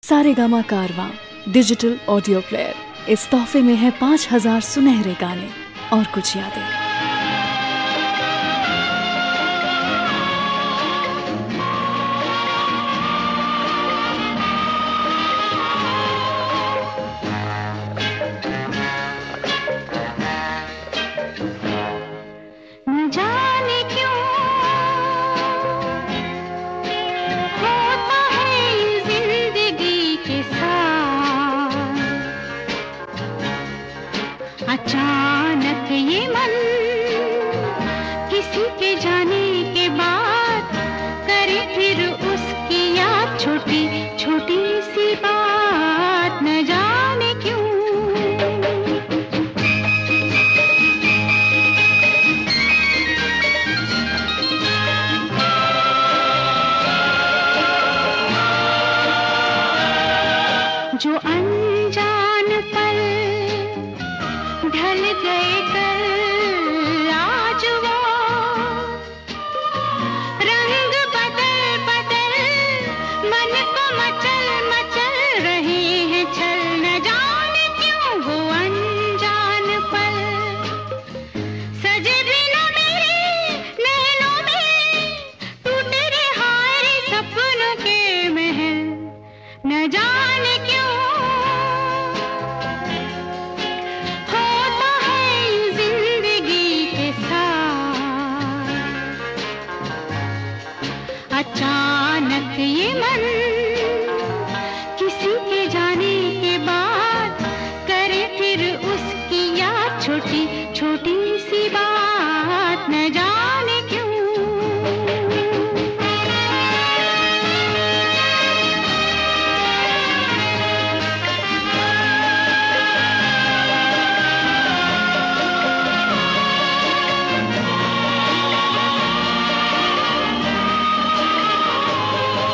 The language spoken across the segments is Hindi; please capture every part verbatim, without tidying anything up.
सारेगामा कारवां डिजिटल ऑडियो प्लेयर। इस तोहफे में है पाँच हजार सुनहरे गाने और कुछ यादें। अचानक ये मन किसी के जाने के बाद करे फिर उसकी याद, छोटी छोटी सी बात न जाने क्यों। जो अनजान पल ढल गए कल, आज वो रंग बदल बदल मन को मचल मचल रहे हैं छल, न जाने क्यों वो अनजान पल सजे बिना मेरे नैनों में, टूटे रे हाय रे सपनों के महल, न जाने क्यों अचानक ये मन किसी के जाने के बाद करे फिर उसकी याद, छोटी छोटी सी बात न जाने क्यों।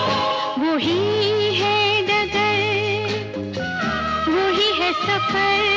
वही है डगर, वही है सफर,